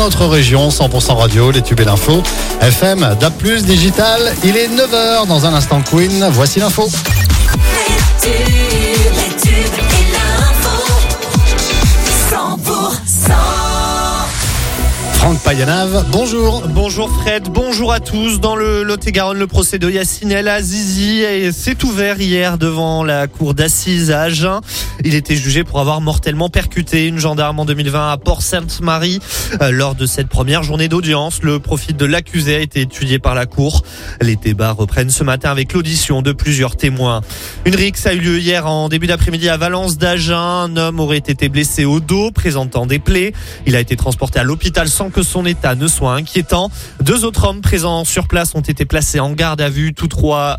notre région. 100% radio, les tubes et l'info. FM, DAB+, digital. Il est 9h dans un instant Queen. Voici l'info. Les tubes et l'info. 100%. Franck Payanave, bonjour. Bonjour Fred, bonjour à tous. Dans le Lot-et-Garonne, le procès de Yacine El Azizi s'est ouvert hier devant la cour d'assises à Agen. Il était jugé pour avoir mortellement percuté une gendarme en 2020 à Port-Sainte-Marie. Lors de cette première journée d'audience, le profil de l'accusé a été étudié par la cour. Les débats reprennent ce matin avec l'audition de plusieurs témoins. Une rixe a eu lieu hier en début d'après-midi à Valence d'Agen. Un homme aurait été blessé au dos, présentant des plaies. Il a été transporté à l'hôpital sans que son état ne soit inquiétant. 2 autres hommes présents sur place ont été placés en garde à vue. Tous trois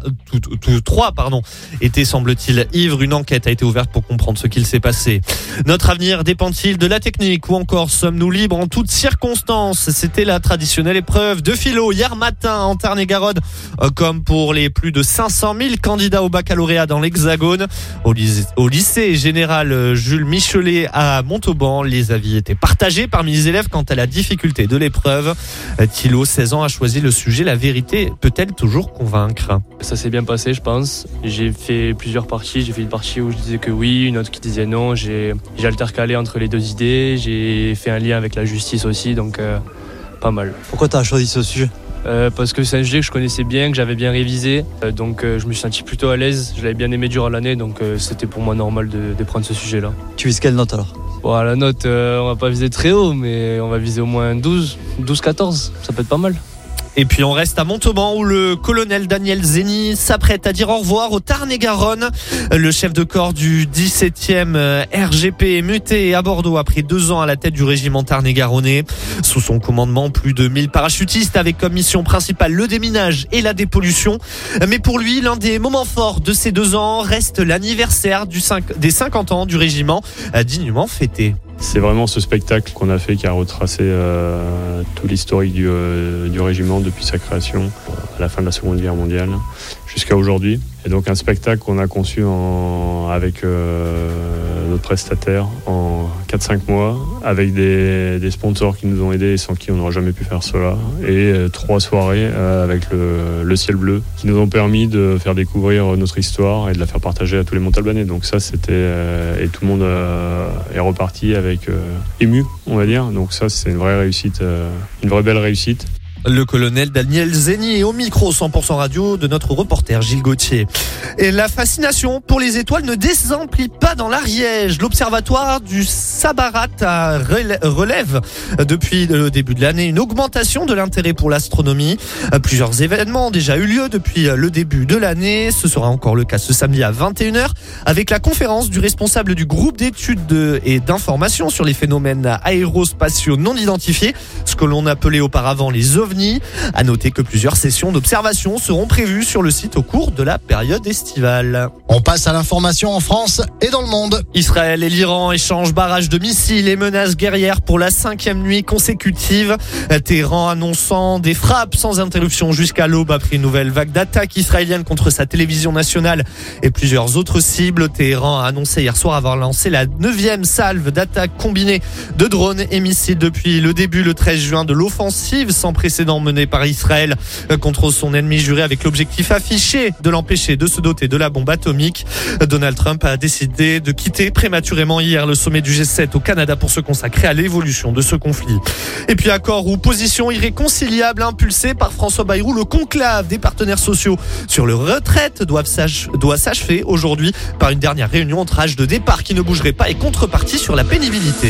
étaient, semble-t-il, ivres. Une enquête a été ouverte pour comprendre ce qu'il s'est passé. Notre avenir dépend-il de la technique ou encore sommes-nous libres en toutes circonstances? C'était la traditionnelle épreuve de philo hier matin en Tarn-et-Garonne, comme pour les plus de 500 000 candidats au baccalauréat dans l'Hexagone. Au lycée général Jules Michelet à Montauban, les avis étaient partagés parmi les élèves quant à la difficulté de l'épreuve. Thilo, 16 ans, a choisi le sujet. La vérité peut-elle toujours convaincre? Ça s'est bien passé, je pense. J'ai fait plusieurs parties. J'ai fait une partie où je disais que oui, une autre qui disait non. J'ai altercalé entre les 2 idées. J'ai fait un lien avec la justice aussi, donc pas mal. Pourquoi tu as choisi ce sujet ? Parce que c'est un sujet que je connaissais bien, que j'avais bien révisé. Donc je me suis senti plutôt à l'aise. Je l'avais bien aimé durant l'année, donc c'était pour moi normal de prendre ce sujet-là. Tu vises quelle note alors ? Bon, la note, on va pas viser très haut, mais on va viser au moins 12-14. Ça peut être pas mal. Et puis on reste à Montauban où le colonel Daniel Zeni s'apprête à dire au revoir au Tarn-et-Garonne. Le chef de corps du 17e RGP est muté à Bordeaux après 2 ans à la tête du régiment Tarn-et-Garonnais. Sous son commandement, plus de 1000 parachutistes avec comme mission principale le déminage et la dépollution. Mais pour lui, l'un des moments forts de ces 2 ans reste l'anniversaire des 50 ans du régiment, dignement fêté. C'est vraiment ce spectacle qu'on a fait qui a retracé tout l'historique du régiment depuis sa création à la fin de la Seconde Guerre mondiale jusqu'à aujourd'hui. Et donc un spectacle qu'on a conçu avec notre prestataire en 4-5 mois avec des sponsors qui nous ont aidés et sans qui on n'aurait jamais pu faire cela. Et 3 soirées avec le ciel bleu qui nous ont permis de faire découvrir notre histoire et de la faire partager à tous les Montalbanais. Donc ça c'était... et tout le monde est reparti avec ému, on va dire. Donc ça c'est une vraie réussite, une vraie belle réussite. Le colonel Daniel Zeni est au micro 100% radio de notre reporter Gilles Gauthier. Et la fascination pour les étoiles ne désemplit pas dans l'Ariège. L'observatoire du Sabarat relève depuis le début de l'année une augmentation de l'intérêt pour l'astronomie. Plusieurs événements ont déjà eu lieu depuis le début de l'année. Ce sera encore le cas ce samedi à 21h avec la conférence du responsable du groupe d'études et d'information sur les phénomènes aérospatiaux non identifiés, ce que l'on appelait auparavant les OVNI. À noter que plusieurs sessions d'observation seront prévues sur le site au cours de la période estivale. On passe à l'information en France et dans le monde. Israël et l'Iran échangent barrages de missiles et menaces guerrières pour la 5e nuit consécutive. Téhéran annonçant des frappes sans interruption jusqu'à l'aube après une nouvelle vague d'attaques israéliennes contre sa télévision nationale et plusieurs autres cibles. Téhéran a annoncé hier soir avoir lancé la 9e salve d'attaques combinées de drones et missiles depuis le début le 13 juin de l'offensive sans précédent menée par Israël contre son ennemi juré avec l'objectif affiché de l'empêcher de se doter de la bombe atomique. Donald Trump a décidé de quitter prématurément hier le sommet du G7 au Canada pour se consacrer à l'évolution de ce conflit. Et puis accord ou position irréconciliable impulsée par François Bayrou, le conclave des partenaires sociaux sur le retraite doit s'achever aujourd'hui par une dernière réunion entre âge de départ qui ne bougerait pas et contrepartie sur la pénibilité.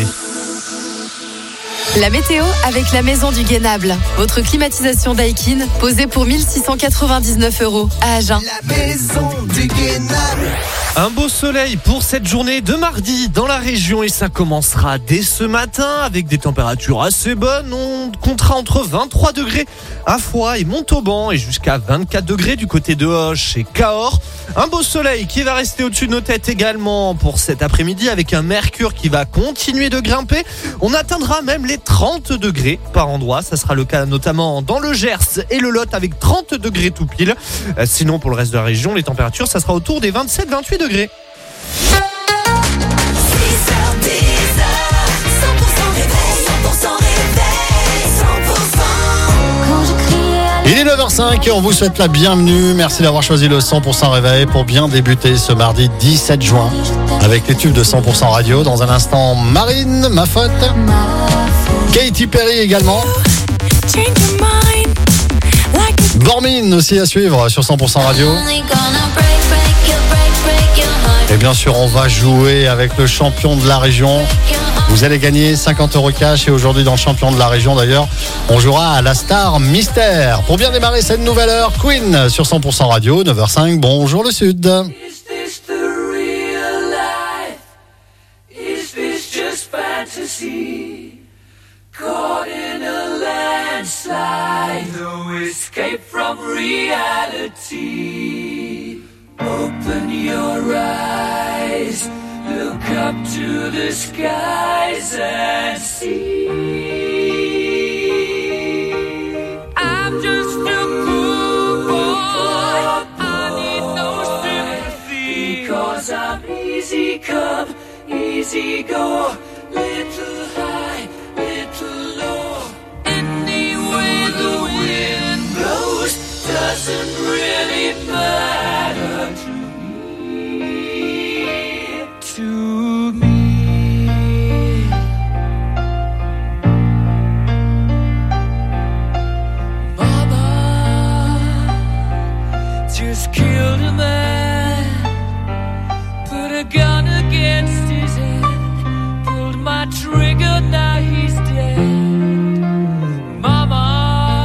La météo avec la Maison du Guénable. Votre climatisation Daikin posée pour 1 699 € à Agen. La Maison du Guénable. Un beau soleil pour cette journée de mardi dans la région et ça commencera dès ce matin avec des températures assez bonnes. On comptera entre 23 degrés à Foix et Montauban et jusqu'à 24 degrés du côté de Auch et Cahors. Un beau soleil qui va rester au-dessus de nos têtes également pour cet après-midi avec un mercure qui va continuer de grimper. On atteindra même les 30 degrés par endroit. Ça sera le cas notamment dans le Gers et le Lot avec 30 degrés tout pile. Sinon pour le reste de la région, les températures, ça sera autour des 27-28 degrés. 6h10, 100% réveil, 100% réveil. Il est 9h05 et on vous souhaite la bienvenue. Merci d'avoir choisi le 100% réveil pour bien débuter ce mardi 17 juin avec les tubes de 100% radio. Dans un instant, Marine, ma faute. Katy Perry également. Bormin aussi à suivre sur 100% radio. Et bien sûr, on va jouer avec le champion de la région. Vous allez gagner 50 € cash et aujourd'hui dans le champion de la région d'ailleurs, on jouera à la Star Mystère. Pour bien démarrer cette nouvelle heure, Queen sur 100% radio, 9h05, bonjour le Sud. Is this the real life? Is this just fantasy? Caught in a landslide, no escape from reality. Open your eyes, look up to the skies and see. I'm just a poor boy, I need no sympathy, because I'm easy come, easy go, little high, little low. Any way the wind blows doesn't really matter to me, to me. Mama just killed a man, put a gun against his head, pulled my trigger, now he's dead. Mama,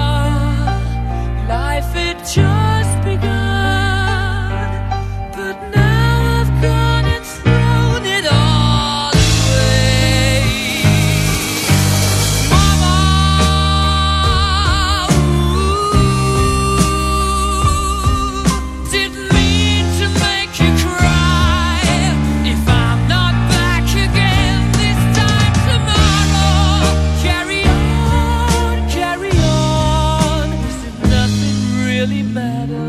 life had just begun, but now I've gone and thrown it all away. Mama, didn't mean to make you cry. If I'm not back again this time tomorrow, carry on, as if nothing really matters.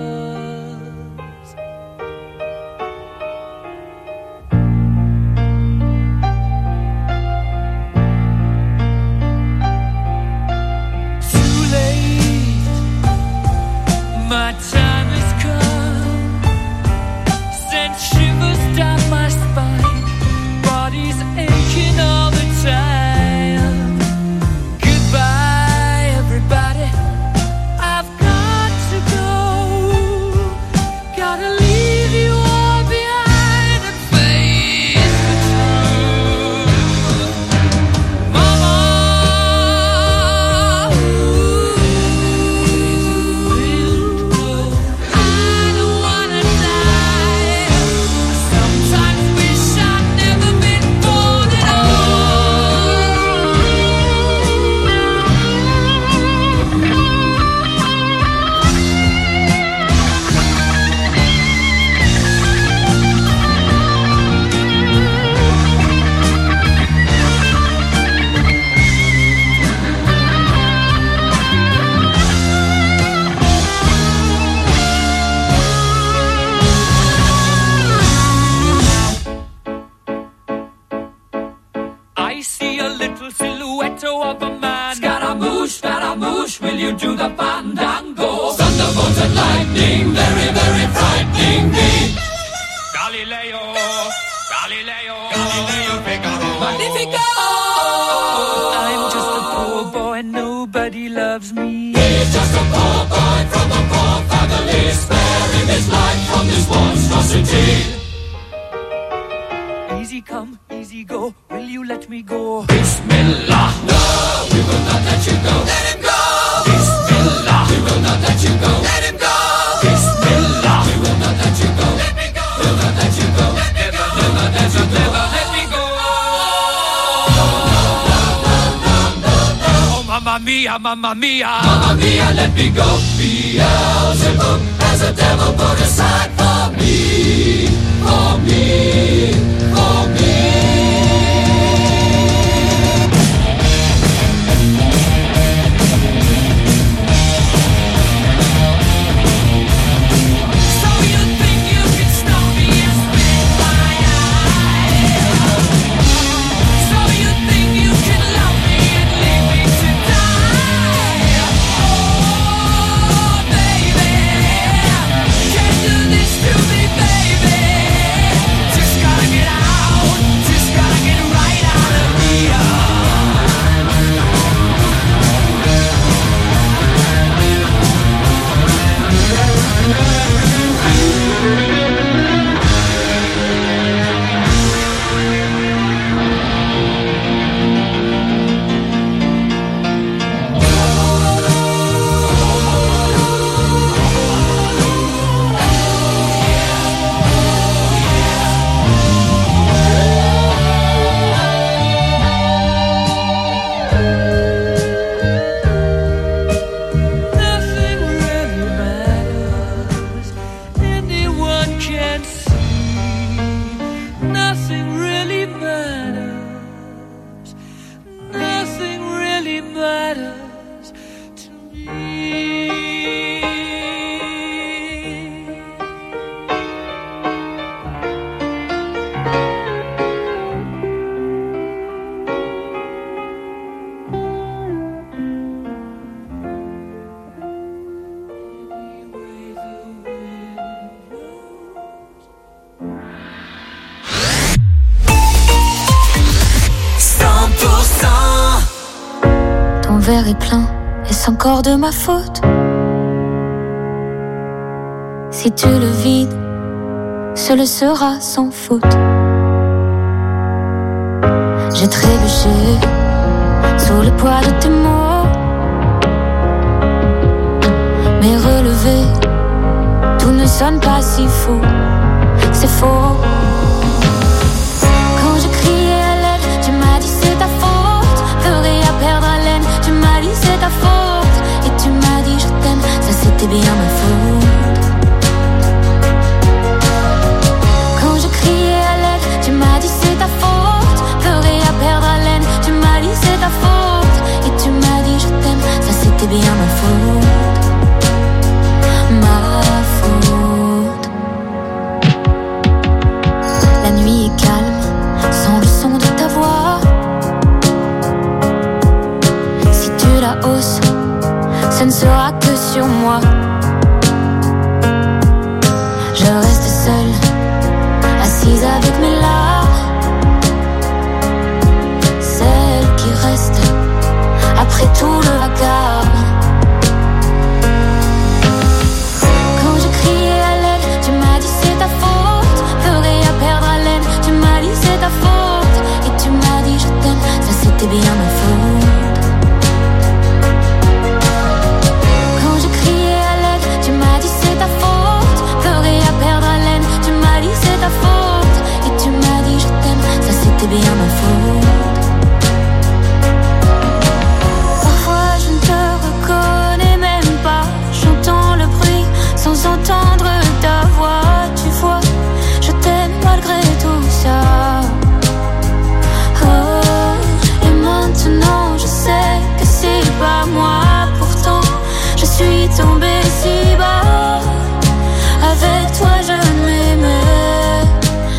Too late, my time has come, sent shivers down my spine, body's aching all the time. Goodbye, everybody, I've got to go, gotta leave you all behind and face the truth. Mama, I don't wanna die. Sometimes wish I'd never been born at I see a little silhouette of a man. Scaramouche, will you do the fandango? Thunderbolt and lightning, very, very frightening me. Galileo, Figaro. Magnifico! I'm just a poor boy, nobody loves me. He's just a poor boy from a poor family, sparing his life from this monstrosity. Easy come, easy go, will you let me go? Bismillah, no, we will not let you go. Let him go! Bismillah, we will not let you go. Let him go! Bismillah, we will not let you go. Let me go! We'll not let you go. Never, never, never, never let me go. Oh, mamma mia, mamma mia. Mamma mia, let me go. Beelzebub has a devil put aside for me. For me, for me. So you think you can stop me and spit my eye? So you think you can love me and leave me to die? Oh, can't see, nothing really matters. Nothing really matters to me. Ton verre est plein, est-ce encore de ma faute? Si tu le vides, ce le sera sans faute. J'ai trébuché sous le poids de tes mots, mais relevé, tout ne sonne pas si faux. C'est faux. Quand je criais à l'aide, tu m'as dit c'est ta faute. Pleurer à perdre haleine, tu m'as dit c'est ta faute. Et tu m'as dit je t'aime, ça c'était bien ma faute. Quand je criais à l'aide, tu m'as dit c'est ta faute. Pleurer à perdre haleine, tu m'as dit c'est ta faute. Et tu m'as dit je t'aime, ça c'était bien ma faute. Ma faute. La nuit est calme, sans le son de ta voix. Si tu la hausses, ce ne sera que sur moi. Je reste seule, assise avec mes larmes. Celle qui reste après tout le vacarme. Quand je criais à l'aide, tu m'as dit c'est ta faute. Pleurer à perdre haleine, tu m'as dit c'est ta faute. Et tu m'as dit je t'aime, ça c'était bien ma faute. Quand je criais à l'aide, tu m'as dit c'est ta faute. Pleurer à perdre haleine, tu m'as dit c'est ta faute. Et tu m'as dit je t'aime, ça c'était bien ma faute. Parfois je ne te reconnais même pas. J'entends le bruit sans entendre ta voix. Tu vois, je t'aime malgré tout ça. Oh, et maintenant je sais que c'est pas moi. Pourtant je suis tombée si bas. Avec toi je ne m'aimais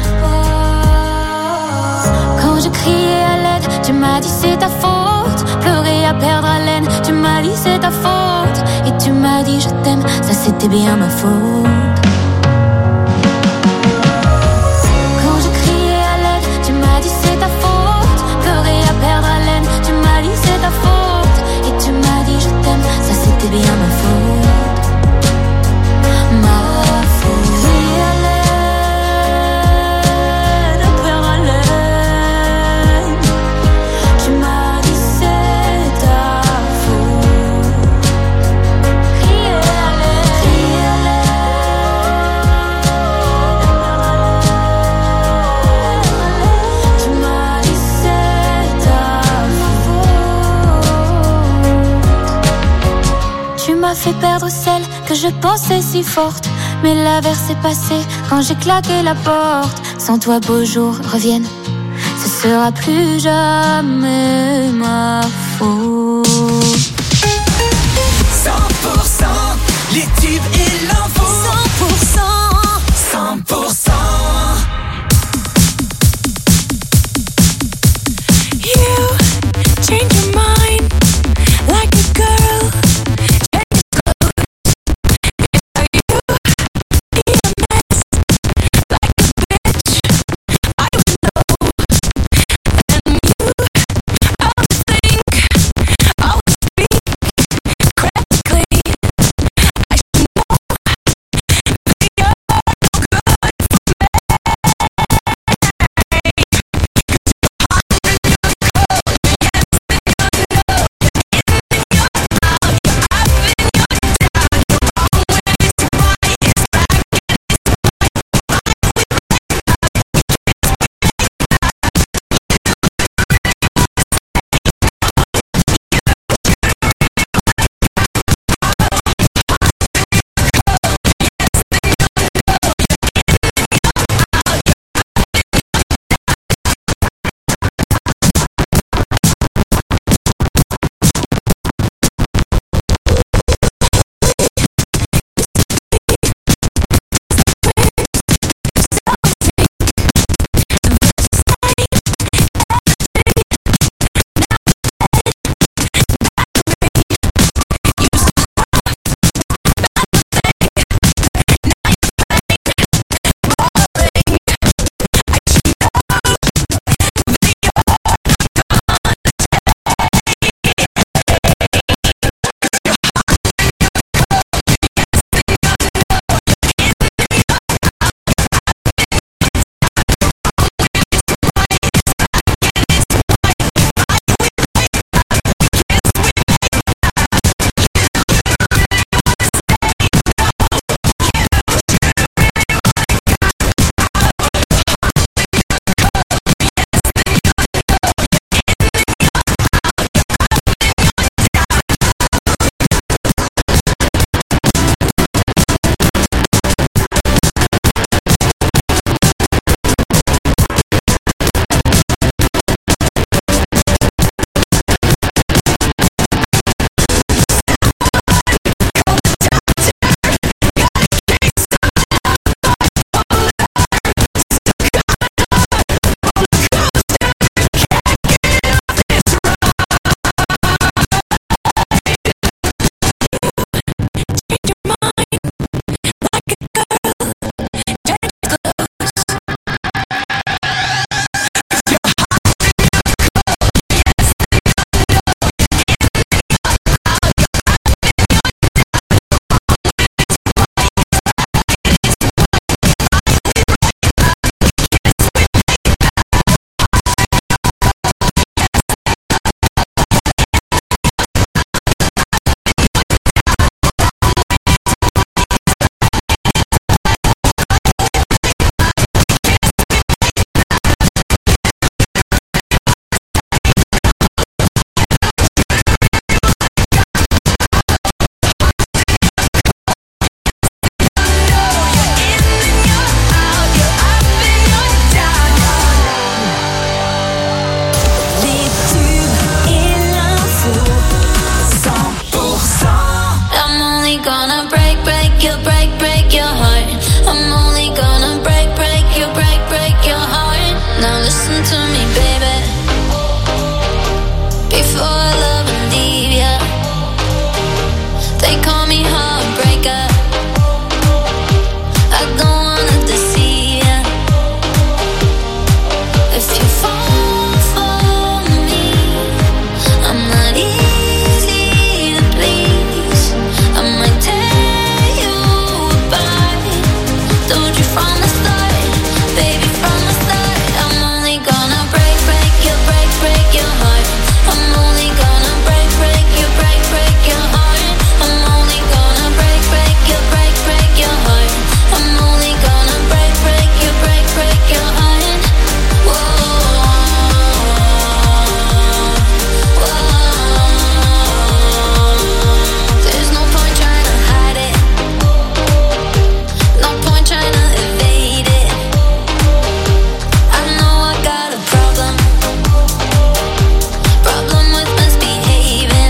pas. Quand je criais à l'aide, tu m'as dit c'est ta faute. Pleurer à perdre haleine, tu m'as dit c'est ta faute. Et tu m'as dit je t'aime, ça c'était bien ma faute. Quand je criais à l'aide, tu m'as dit c'est ta faute. Pleurer à perdre haleine, tu m'as dit c'est ta faute. Et tu m'as dit je t'aime, ça c'était bien ma faute. Ma faute. Crier à l'aide, à perdre haleine, tu m'as dit c'est ta faute. Crier à l'aide, tu m'as dit c'est ta faute. Tu m'as fait perdre celle que je pensais si forte. Mais l'averse est passée quand j'ai claqué la porte. Sans toi beaux jours reviennent, ce sera plus jamais ma faute. 100% les tubes et l'info. 100%. You change your mind like a girl. the start, baby, from the start. I'm only gonna break your heart. I'm only gonna break your heart. I'm only gonna break your heart. I'm only gonna break your heart. There's no point trying to hide it. No point trying to evade it. I know I got a problem with misbehaving.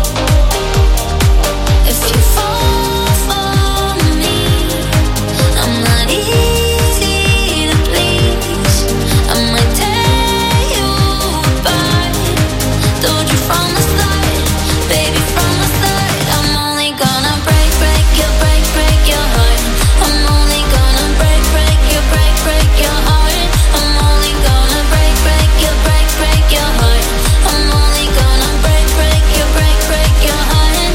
If you fall for me, I'm not easy to please. I might tear you apart. Told you from the start, baby, from the start. I'm only gonna break your heart. I'm only gonna break your heart. I'm only gonna break your heart. I'm only gonna break your heart.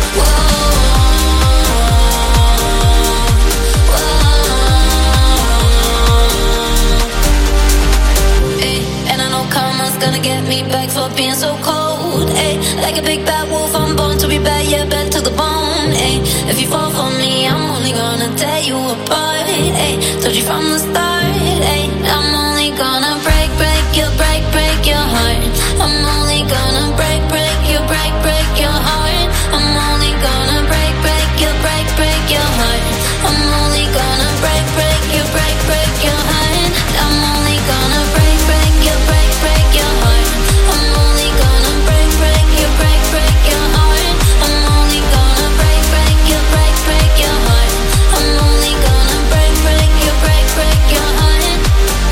Hey, and I know karma's gonna get me back for being so cold. Hey, like a big bad wolf, I'm born to be bad, yeah, bad to the bone. Hey, if you fall for me, I'm only gonna tear you apart. Hey, told you from the start. Hey, I'm only gonna break your heart. I'm only gonna break your heart. I'm only gonna break your heart. I'm only gonna break your heart. I'm only gonna break your heart. I'm only gonna break your heart. I'm only gonna break your heart. I'm only gonna break your heart.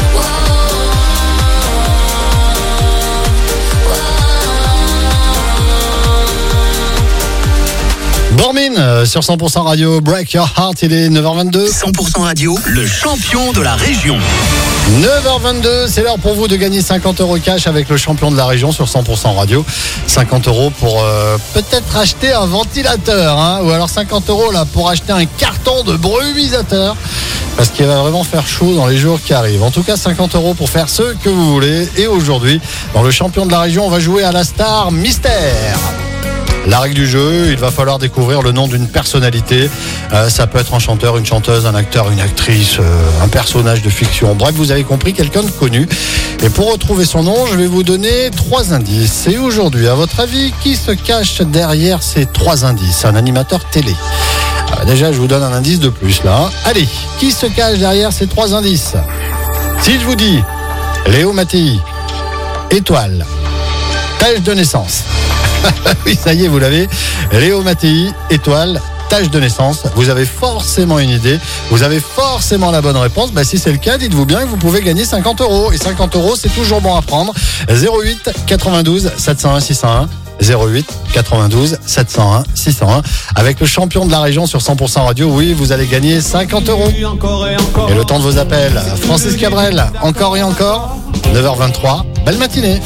Bormin sur 100% Radio, Break Your Heart, il est 9h22. 100% Radio, le champion de la région. 9h22, c'est l'heure pour vous de gagner 50 € cash avec le champion de la région sur 100% Radio. 50 € pour peut-être acheter un ventilateur, hein, ou alors 50 € là pour acheter un carton de brumisateur. Parce qu'il va vraiment faire chaud dans les jours qui arrivent. En tout cas, 50 € pour faire ce que vous voulez. Et aujourd'hui, dans le champion de la région, on va jouer à la star mystère. La règle du jeu, il va falloir découvrir le nom d'une personnalité. Ça peut être un chanteur, une chanteuse, un acteur, une actrice, un personnage de fiction. Bref, vous avez compris, quelqu'un de connu. Et pour retrouver son nom, je vais vous donner 3 indices. Et aujourd'hui, à votre avis, qui se cache derrière ces 3 indices ? Un animateur télé. Déjà, je vous donne un indice de plus là. Allez, qui se cache derrière ces 3 indices ? Si je vous dis Léo Mattei, étoile, tâche de naissance. Oui, ça y est, vous l'avez. Léo Mattei, étoile, tâche de naissance. Vous avez forcément une idée. Vous avez forcément la bonne réponse. Si c'est le cas, dites-vous bien que vous pouvez gagner 50 €. Et 50 €, c'est toujours bon à prendre. 08 92 701 601. 08 92 701 601. Avec le champion de la région sur 100% Radio, oui, vous allez gagner 50 €. Et le temps de vos appels, Francis Cabrel, encore et encore. 9h23, belle matinée.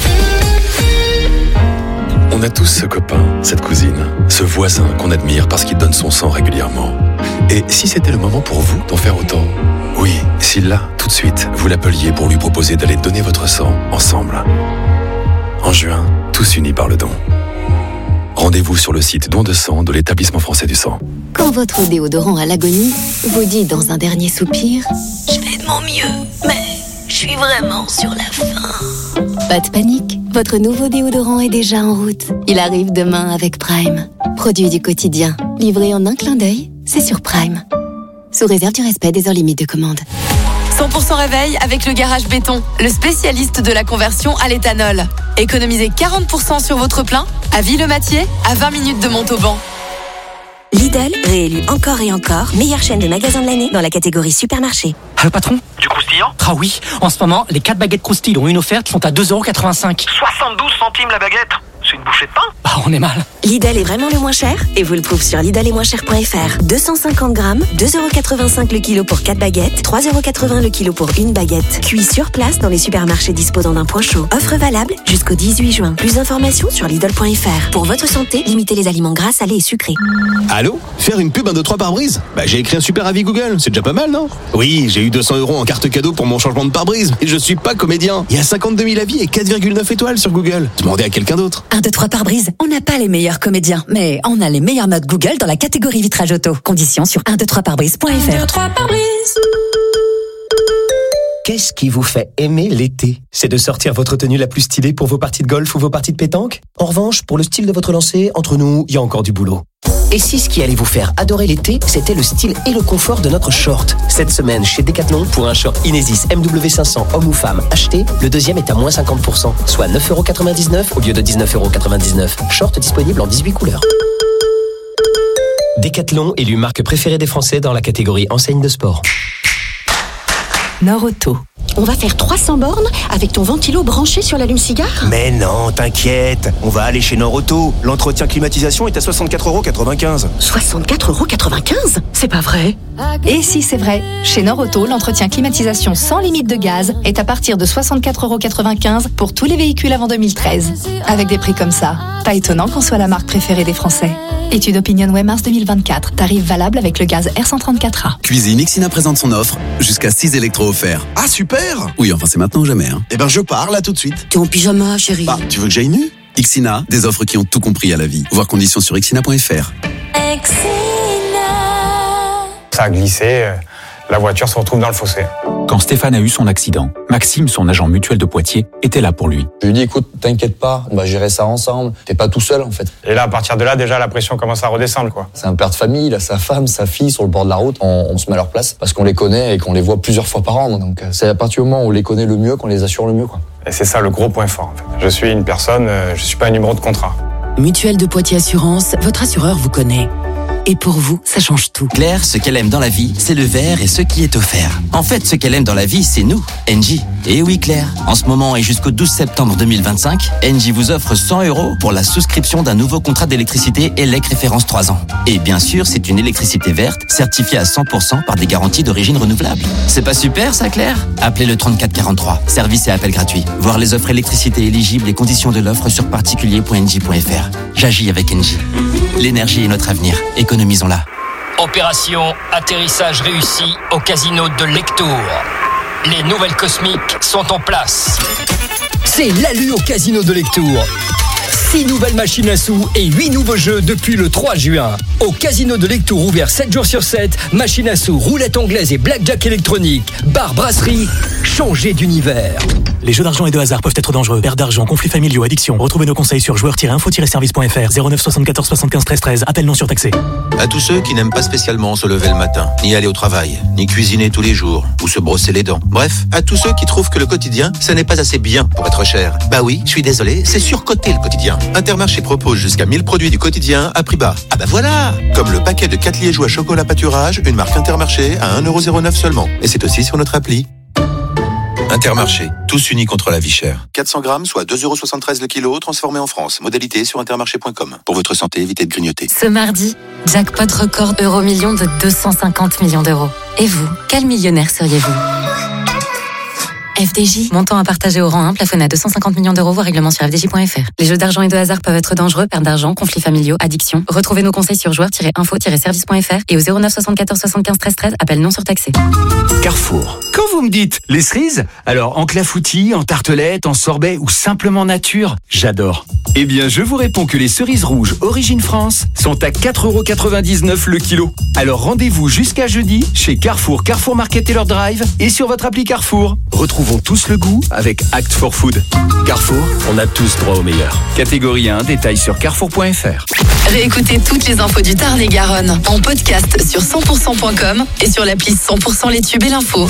On a tous ce copain, cette cousine, ce voisin qu'on admire parce qu'il donne son sang régulièrement. Et si c'était le moment pour vous d'en faire autant ? Oui, si là, tout de suite, vous l'appeliez pour lui proposer d'aller donner votre sang ensemble. En juin, tous unis par le don. Rendez-vous sur le site don de sang de l'Établissement français du sang. Quand votre déodorant à l'agonie vous dit dans un dernier soupir « Je fais de mon mieux, mais je suis vraiment sur la fin ». Pas de panique, votre nouveau déodorant est déjà en route. Il arrive demain avec Prime. Produit du quotidien, livré en un clin d'œil, c'est sur Prime. Sous réserve du respect des heures limites de commande. 100% réveil avec le Garage Béton, le spécialiste de la conversion à l'éthanol. Économisez 40% sur votre plein à Ville-Mathieu, à 20 minutes de Montauban. Lidl, réélu encore et encore, meilleure chaîne de magasins de l'année dans la catégorie supermarché. Le patron ? Du croustillant ? Ah oui, en ce moment, les 4 baguettes croustilles ont une offerte sont à 2,85 €. 72 centimes la baguette ? c'est une bouchée de pain. Bah, on est mal. Lidl est vraiment le moins cher et vous le trouvez sur lidl-et-moins-cher.fr. 250 grammes, 2,85€ le kilo pour 4 baguettes, 3,80€ le kilo pour une baguette. Cuit sur place dans les supermarchés disposant d'un point chaud. Offre valable jusqu'au 18 juin. Plus d'informations sur lidl.fr. Pour votre santé, limitez les aliments gras, salés et sucrés. Allô ? Faire une pub 1, 2, 3 pare-brise ? Bah j'ai écrit un super avis Google, c'est déjà pas mal, non ? Oui, j'ai eu 200€ en carte cadeau pour mon changement de pare-brise, et je suis pas comédien. Il y a 52 000 avis et 4,9 étoiles sur Google. Demandez à quelqu'un d'autre. 1, 2, 3 pare-brise, on n'a pas les meilleurs comédiens, mais on a les meilleures notes Google dans la catégorie vitrage auto. Conditions sur 123pare-brise.fr. 1, 2, 3 pare-brise. Qu'est-ce qui vous fait aimer l'été ? C'est de sortir votre tenue la plus stylée pour vos parties de golf ou vos parties de pétanque ? En revanche, pour le style de votre lancer, entre nous, il y a encore du boulot. Et si ce qui allait vous faire adorer l'été, c'était le style et le confort de notre short ? Cette semaine, chez Decathlon, pour un short Inesis MW500 homme ou femme acheté, le deuxième est à moins 50%, soit 9,99€ au lieu de 19,99€. Short disponible en 18 couleurs. Decathlon, élu marque préférée des Français dans la catégorie enseigne de sport. Nord-Auto. On va faire 300 bornes avec ton ventilo branché sur l'allume-cigare ? Mais non, t'inquiète, on va aller chez Nord-Auto. L'entretien climatisation est à 64,95€. 64,95€? C'est pas vrai. Et si c'est vrai, chez Nord-Auto, l'entretien climatisation sans limite de gaz est à partir de 64,95€ pour tous les véhicules avant 2013. Avec des prix comme ça, pas étonnant qu'on soit la marque préférée des Français. Étude Opinionway mars 2024. Tarif valable avec le gaz R134A. Cuisine Ixina présente son offre, jusqu'à 6 électros offerts. Ah super! Oui, enfin c'est maintenant ou jamais. Hein. Eh ben je pars là tout de suite. T'es en pyjama, chérie. Bah, tu veux que j'aille nu? Ixina, des offres qui ont tout compris à la vie. Voir conditions sur ixina.fr. Ça a glissé, la voiture se retrouve dans le fossé. Quand Stéphane a eu son accident, Maxime, son agent mutuel de Poitiers, était là pour lui. Je lui ai dit, écoute, t'inquiète pas, on va gérer ça ensemble. T'es pas tout seul, en fait. Et là, à partir de là, déjà, la pression commence à redescendre, quoi. C'est un père de famille, il a sa femme, sa fille sur le bord de la route. On se met à leur place parce qu'on les connaît et qu'on les voit plusieurs fois par an. Donc, c'est à partir du moment où on les connaît le mieux qu'on les assure le mieux, quoi. Et c'est ça le gros point fort, en fait. Je suis une personne, je suis pas un numéro de contrat. Mutuelle de Poitiers Assurance, votre assureur vous connaît. Et pour vous, ça change tout. Claire, ce qu'elle aime dans la vie, c'est le verre et ce qui est offert. En fait, ce qu'elle aime dans la vie, c'est nous, Engie. Et oui, Claire, en ce moment et jusqu'au 12 septembre 2025, Engie vous offre 100€ pour la souscription d'un nouveau contrat d'électricité ELEC référence 3 ans. Et bien sûr, c'est une électricité verte, certifiée à 100% par des garanties d'origine renouvelable. C'est pas super, ça, Claire ? Appelez le 3443. Service et appel gratuit. Voir les offres électricité éligibles et conditions de l'offre sur particulier.engie.fr. J'agis avec Engie. L'énergie est notre avenir. Économisons-la. Opération atterrissage réussi au casino de Lectour. Les nouvelles cosmiques sont en place. C'est l'alu au casino de Lectour. 6 nouvelles machines à sous et 8 nouveaux jeux depuis le 3 juin. Au casino de Lectour, ouvert 7 jours sur 7, machines à sous, roulette anglaise et blackjack électronique, bar, brasserie, changez d'univers. Les jeux d'argent et de hasard peuvent être dangereux. Perte d'argent, conflits familiaux, addiction. Retrouvez nos conseils sur joueurs-info-service.fr. 09 74 75 13 13. Appel non surtaxé. À tous ceux qui n'aiment pas spécialement se lever le matin, ni aller au travail, ni cuisiner tous les jours, ou se brosser les dents. Bref, à tous ceux qui trouvent que le quotidien, ça n'est pas assez bien pour être cher. Bah oui, je suis désolé, c'est surcoté le quotidien. Intermarché propose jusqu'à 1000 produits du quotidien à prix bas. Ah bah voilà! Comme le paquet de 4 liégeois chocolat pâturage, une marque Intermarché à 1,09€ seulement. Et c'est aussi sur notre appli. Intermarché, tous unis contre la vie chère. 400 grammes, soit 2,73€ le kilo, transformé en France. Modalité sur intermarché.com. Pour votre santé, évitez de grignoter. Ce mardi, jackpot record euro-million de 250 millions d'euros. Et vous, quel millionnaire seriez-vous ? FDJ, montant à partager au rang 1, plafonné à 250 millions d'euros, voire règlement sur FDJ.fr. Les jeux d'argent et de hasard peuvent être dangereux, perte d'argent, conflits familiaux, addiction. Retrouvez nos conseils sur joueurs-info-service.fr et au 09 74 75 13 13, appel non surtaxé. Carrefour. Quand vous me dites les cerises, alors en clafoutis, en tartelette, en sorbet ou simplement nature, j'adore. Eh bien, je vous réponds que les cerises rouges Origine France sont à 4,99€ le kilo. Alors rendez-vous jusqu'à jeudi chez Carrefour, Carrefour Market Taylor Drive et sur votre appli Carrefour. Retrouvons tous le goût avec Act for Food. Carrefour, on a tous droit au meilleur. Catégorie 1, détails sur carrefour.fr. Réécoutez toutes les infos du Tarn-et-Garonne en podcast sur 100%.com et sur l'appli 100% les tubes et l'info.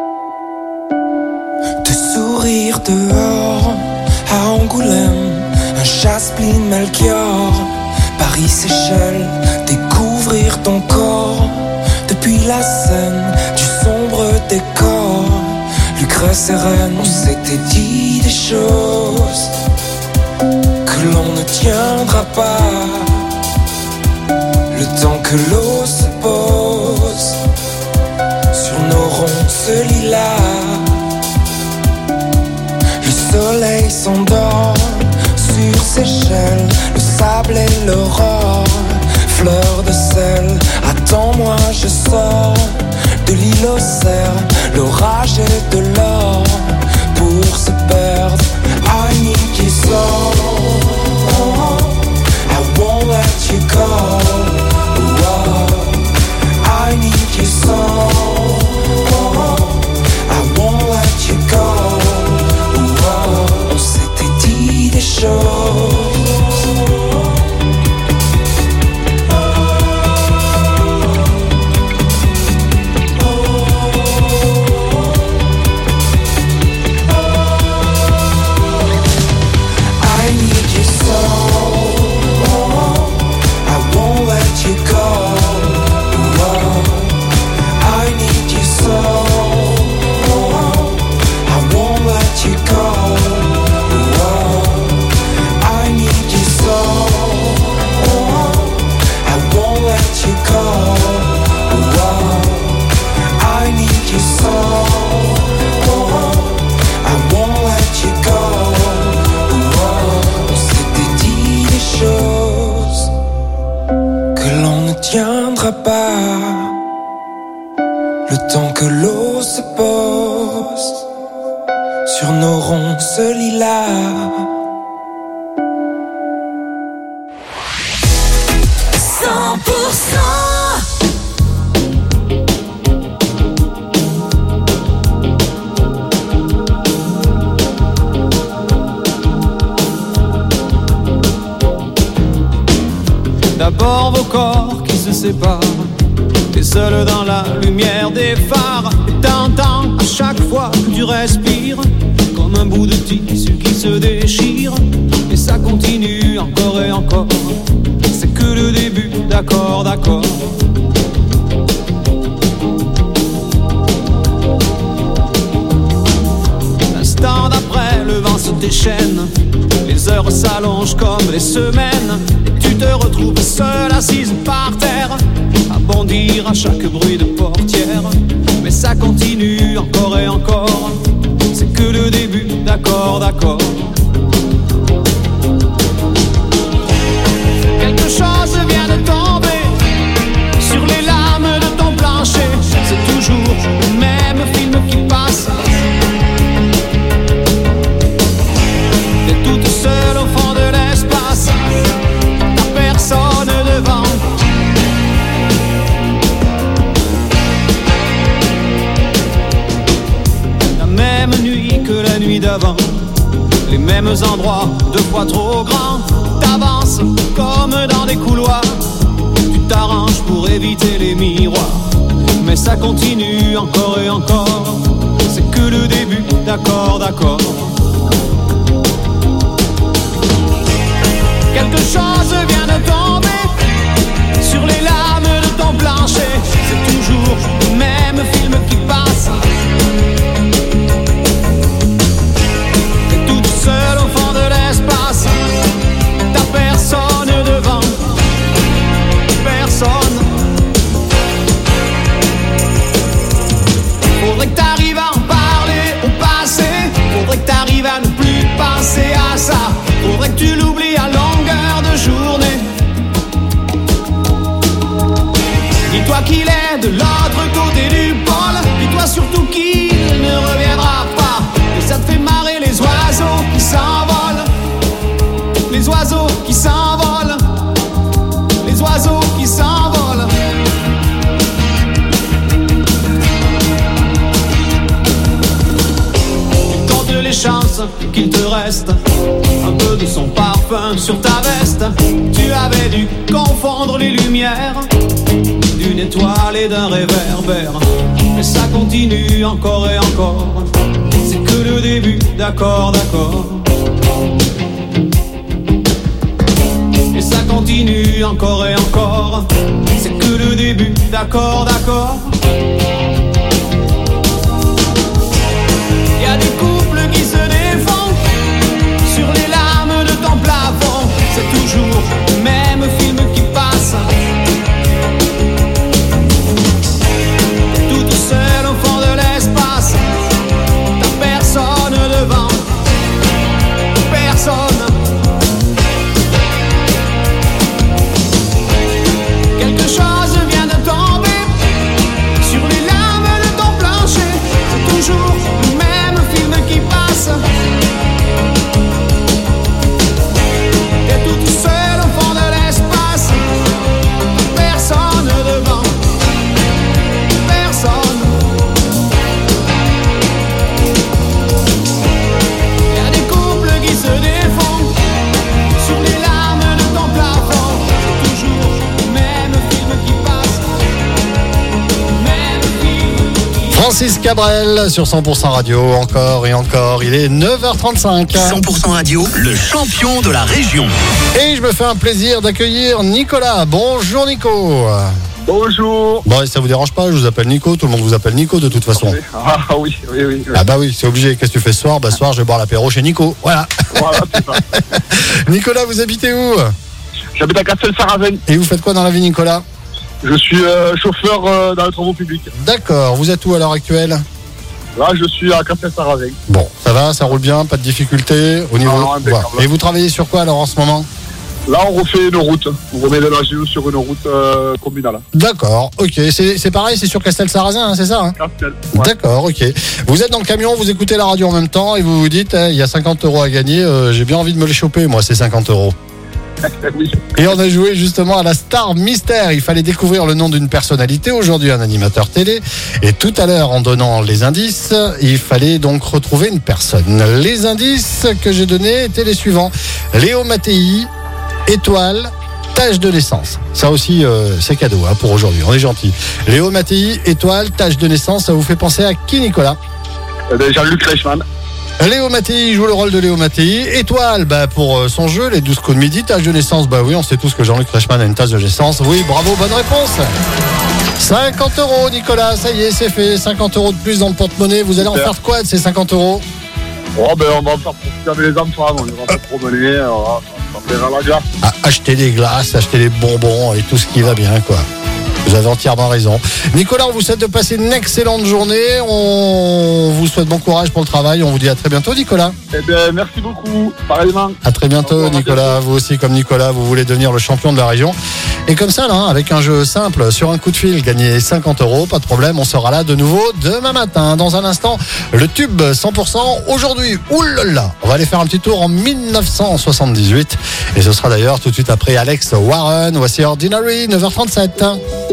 Dehors, à Angoulême, un Jasmine Melchior, Paris-Seychelles, découvrir ton corps. Depuis la scène du sombre décor, Lucrèce et Reine, on s'était dit des choses que l'on ne tiendra pas. Le temps que l'eau se pose sur nos ronces lilas, le soleil s'endort sur Seychelles, le sable et l'aurore, fleur de sel. Attends-moi, je sors de l'île aux cerfs, l'orage et de l'or pour se perdre. I need you so, I won't let you go. I need you so, I won't let you go. On s'était dit des choses. Pas le temps que l'eau se pose sur nos ronces lilas. 100%. D'abord vos corps qui se séparent, et seul dans la lumière des phares. Et t'entends à chaque fois que tu respires comme un bout de tissu qui se déchire. Et ça continue encore et encore, c'est que le début, d'accord, d'accord. L'instant d'après, le vent se déchaîne, les heures s'allongent comme les semaines. Tu te retrouves seule assise par terre, à bondir à chaque bruit de portière. Mais ça continue encore et encore, c'est que le début, d'accord, d'accord. Quelque chose vient de tomber sur les lames de ton plancher. C'est toujours le même film qui passe. T'es toute seule au fond de l'espace, personne devant. La même nuit que la nuit d'avant, les mêmes endroits, deux fois trop grands. T'avances comme dans des couloirs, tu t'arranges pour éviter les miroirs. Mais ça continue encore et encore, c'est que le début, d'accord, d'accord. Quelque chose vient de tomber sur les lames de ton plancher. C'est toujours le même film qui passe. T'es toute seule au fond de l'espace, t'as personne devant, personne. Faudrait que t'arrives à en parler au passé, faudrait que t'arrives à ne plus penser à ça. Faudrait que tu l'oublies à longueur de journée. Dis-toi qu'il est de l'autre côté du pôle. Dis-toi surtout qu'il ne reviendra pas. Et ça te fait marrer les oiseaux qui s'envolent, les oiseaux qui s'envolent, les oiseaux qui s'envolent. Compte les chances qu'il te reste un peu de son parfum sur ta veste. Tu avais dû confondre les lumières d'une étoile et d'un réverbère. Et ça continue encore et encore, c'est que le début, d'accord, d'accord. continue encore et encore. C'est que le début, d'accord, d'accord. Y a des couples qui se défendent sur les lames de ton plafond. C'est toujours le même film qui passe. Tout seul au fond de l'espace. T'as personne devant. Personne. Quelque chose vient de tomber sur les lames de ton plancher. C'est toujours le même film qui passe. T'es tout seul au fond de l'espace. Personne devant. Personne. Y a des couples qui se défendent sur les larmes de ton plafond. C'est toujours le même film qui passe. Même film. Francis Cabrel sur 100% Radio, encore et encore. Il est 9h35. 100% Radio, le champion de la région. Et je me fais un plaisir d'accueillir Nicolas. Bonjour Nico. Bonjour. Bon, ça vous dérange pas, je vous appelle Nico, tout le monde vous appelle Nico de toute façon. Ah oui. Ah bah oui, c'est obligé. Qu'est-ce que tu fais ce soir? Bah ce soir, je vais boire l'apéro chez Nico. Voilà. Voilà, c'est ça. Nicolas, vous habitez où? J'habite à Castel-Sarazen. Et vous faites quoi dans la vie, Nicolas? Je suis chauffeur dans les travaux publics. D'accord, vous êtes où à l'heure actuelle? Là, je suis à Castel-Sarazen. Bon, ça va, ça roule bien, pas de difficulté au niveau. Non, impeccable. Et vous travaillez sur quoi alors en ce moment? Là, on refait une route. On remet de la géo sur une route communale. D'accord, ok. C'est pareil, c'est sur Castel-Sarazen, hein, c'est ça hein? Castel. Ouais. D'accord, ok. Vous êtes dans le camion, vous écoutez la radio en même temps et vous vous dites, il y a 50 € à gagner, j'ai bien envie de me les choper, moi, ces 50 €. Oui. Et on a joué justement à la Star Mystère. Il fallait découvrir le nom d'une personnalité. Aujourd'hui, un animateur télé. Et tout à l'heure, en donnant les indices, il fallait donc retrouver une personne. Les indices que j'ai donnés étaient les suivants. Léo Mattei, étoile, tache de naissance. Ça aussi, c'est cadeau hein, pour aujourd'hui. On est gentil. Léo Mattei, étoile, tache de naissance. Ça vous fait penser à qui, Nicolas? Jean-Luc Reichmann. Léo Mattei joue le rôle de Léo Mattei. Étoile, pour son jeu, les 12 coups de midi. Tâche de naissance, oui, on sait tous que Jean-Luc Reichmann a une tâche de naissance. Oui, bravo, bonne réponse. 50 €, Nicolas, ça y est, c'est fait. 50 € de plus dans le porte-monnaie. Vous allez en faire quoi de ces 50 €? Oh, on va en faire profiter avec les enfants. On va se promener. On va faire la glace. Acheter des glaces, acheter des bonbons et tout ce qui va bien, quoi. Vous avez entièrement raison. Nicolas, on vous souhaite de passer une excellente journée. On vous souhaite bon courage pour le travail. On vous dit à très bientôt, Nicolas. Eh bien, merci beaucoup. Pareillement. À très bientôt, Nicolas. Vous aussi, comme Nicolas, vous voulez devenir le champion de la région. Et comme ça, là, avec un jeu simple, sur un coup de fil, gagner 50 €, pas de problème. On sera là de nouveau demain matin. Dans un instant, le tube 100%. Aujourd'hui, oulala, on va aller faire un petit tour en 1978. Et ce sera d'ailleurs tout de suite après Alex Warren. Voici Ordinary, 9h37.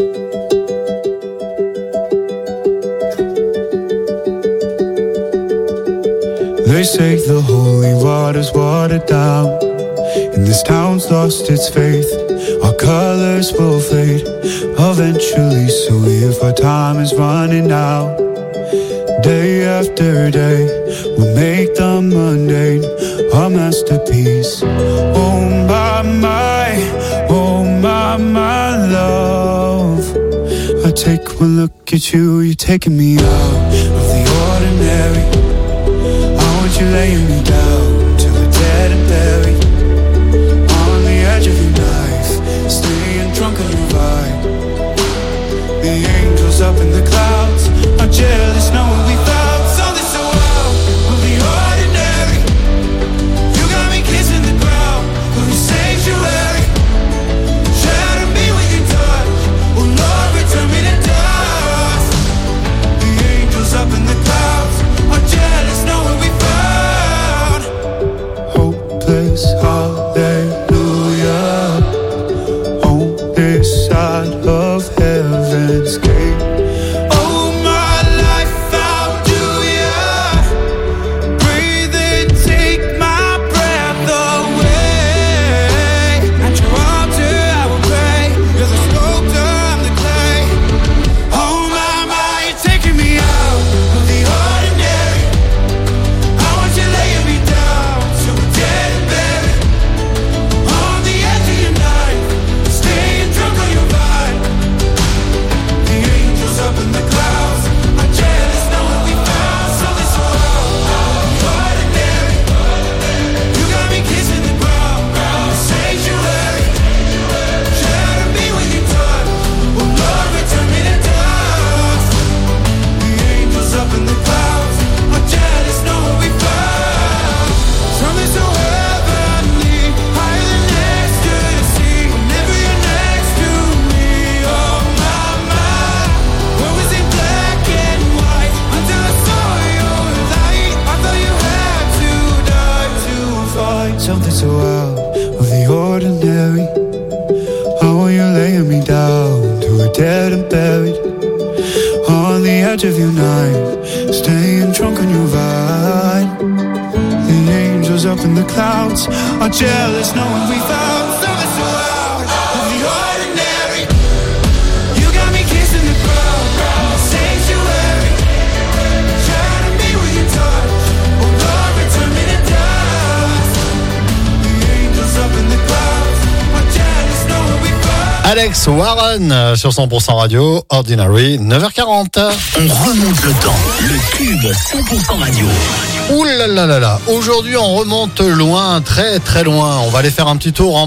They say the holy water's watered down, and this town's lost its faith. Our colors will fade eventually, so if our time is running out, day after day, we'll make the mundane our masterpiece. Oh my love, I take one look at you, you're taking me out of the ordinary. You're laying me down till we're dead and buried on the edge of your knife, staying drunk on your vibe. The angels up in the clouds are jealous knowing we found something so wild of the ordinary. You got me kissing the ground of your sanctuary. Shatter me with your touch, oh Lord, return me to dust. The angels up in the clouds are something so out of the ordinary. How are you laying me down to a dead and buried on the edge of your night, staying drunk on your vine. The angels up in the clouds are jealous knowing we found something so out of the ordinary. You got me kissing the ground, sanctuary, shining me with your touch. Oh Lord, return me to dust. The angels up in the clouds are jealous knowing we found. Alex Warren sur 100% Radio, Ordinary, 9h40. On remonte le temps, le cube 100% Radio. Ouh là là là là, aujourd'hui on remonte loin, très très loin. On va aller faire un petit tour en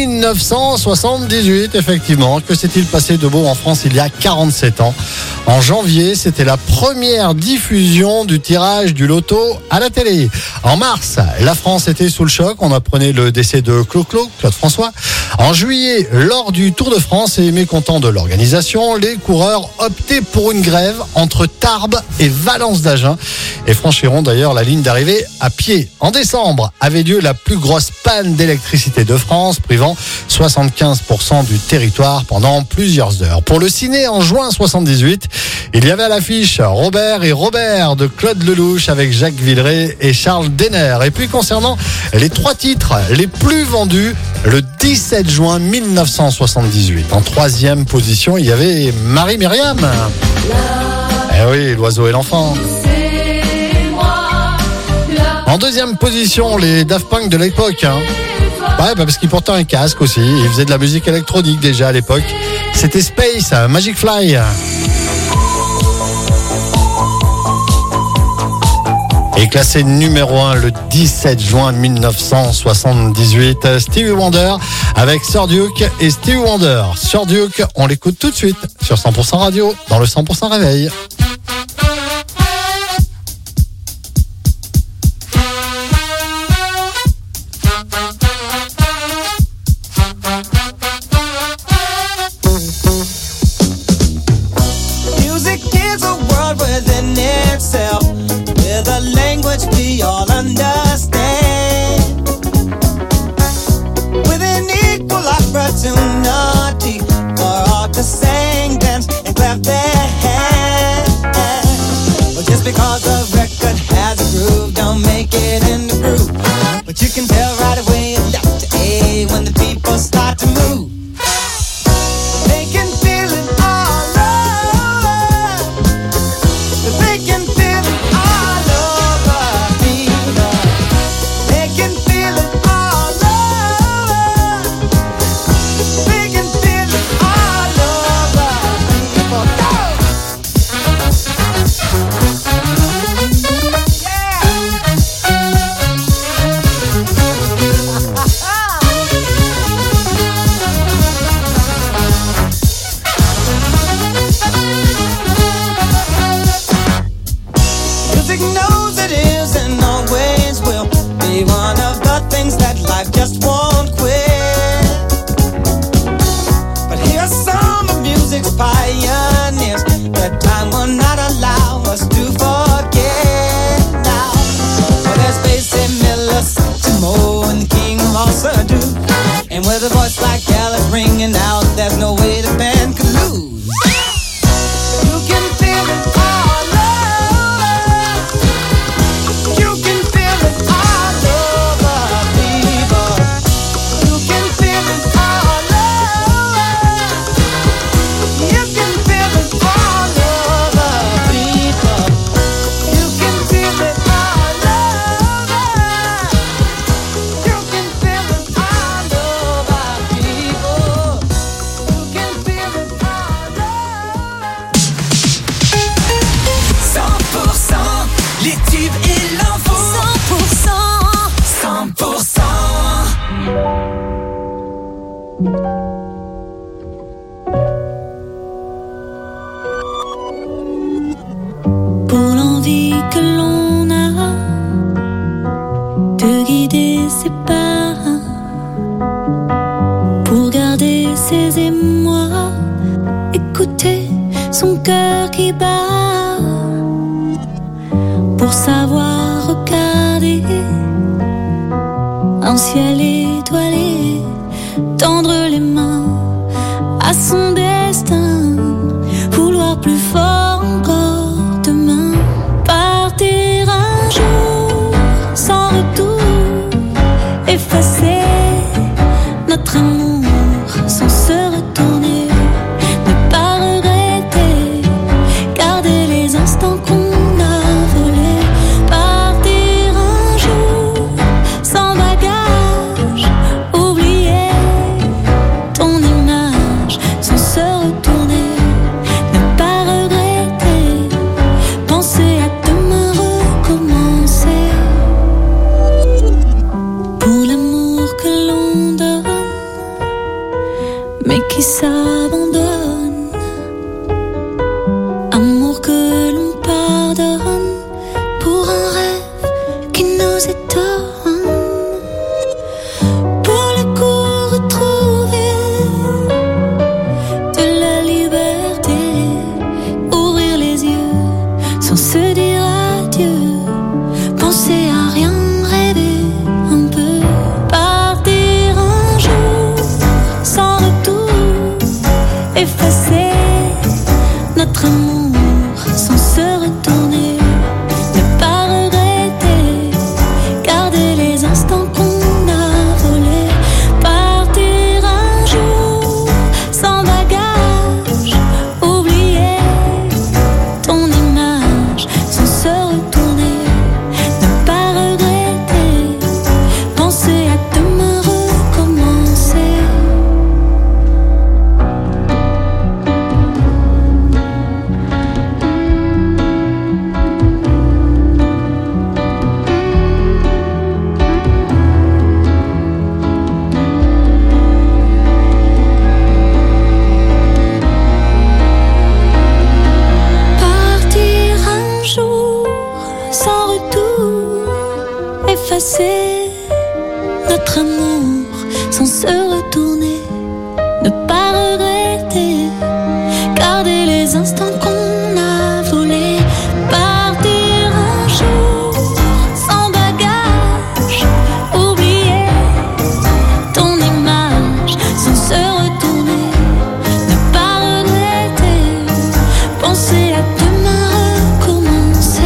1978, effectivement. Que s'est-il passé de beau en France il y a 47 ans? En janvier, c'était la première diffusion du tirage du loto à la télé. En mars, la France était sous le choc. On apprenait le décès de Claude François. En juillet, lors du Tour de France et mécontent de l'organisation, les coureurs optaient pour une grève entre Tarbes et Valence d'Agen et franchiront d'ailleurs la ligne d'arrivée à pied. En décembre, avait lieu la plus grosse panne d'électricité de France, privant 75% du territoire pendant plusieurs heures. Pour le ciné, en juin 78, il y avait à l'affiche Robert et Robert de Claude Lelouch avec Jacques Villeray et Charles Denner. Et puis concernant les 3 titres les plus vendus, le 17 juin 1978. En 3e position, il y avait Marie-Myriam. Eh oui, l'oiseau et l'enfant. En 2e position, les Daft Punk de l'époque. Ouais, parce qu'ils portaient un casque aussi. Ils faisaient de la musique électronique déjà à l'époque. C'était Space, Magic Fly. Et classé numéro 1 le 17 juin 1978, Stevie Wonder avec Sir Duke et Stevie Wonder. Sir Duke, on l'écoute tout de suite sur 100% Radio, dans le 100% Réveil. Music is a world within itself, with a language we all understand, with an equal opportunity for all to sing, dance, and clap their hands. Well, just because a record has a groove, don't make it in the groove. But you can tell right away left to A when the people start to move. They can feel it all over. They can feel it all over people. They can feel it all over. They can feel it all over people. Music knows it is and always will be one of the things that life just won't quit. But here's some of music's pioneers that time will not allow us to forget now. Well, there's Basie Miller, Satchmo, and the King of all Surdu. And with a voice like Alice ringing out, there's no way the band could lose. You can feel it all over. You can feel it all over people. You can feel it all over. You can feel it all over people. You can feel it all over. You can feel it all over people. You can feel it all over. 100%, les tubes et l'info. 100%. Pour l'envie que l'on a de guider ses pas, pour garder ses émois, écouter son cœur qui bat, pour savoir regarder un ciel étoilé, tendre les mains à son destin, vouloir plus fort encore demain, partir un jour sans retour, effacer notre amour sans se retourner, ne pas regretter, garder les instants qu'on a volés, partir un jour sans bagage, oublier ton image sans se retourner, ne pas regretter, penser à demain recommencer. Pour l'amour que l'on donne, mais qui s'abandonne, amour que l'on pardonne, pour un rêve qui nous étonne, pour le coup retrouver de la liberté, ouvrir les yeux sans se dire adieu, penser à rien, rêver un peu, partir un jour sans retour, effacer notre amour sans se retourner, ne pas regretter, garder les instants qu'on a volés, partir un jour sans bagage, oublier ton image sans se retourner, ne pas regretter, penser à demain recommencer. Partir un jour sans retour, effacer notre amour sans se retourner, ne pas regretter, garder les instants qu'on a volés, partir un jour sans bagage, oublier ton image sans se retourner, ne pas regretter, penser à demain recommencer.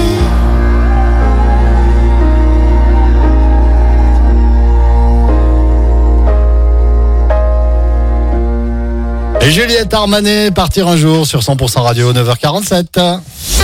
Et Juliette Armanet, partir un jour sur 100% Radio, 9h47. 6h10, 100%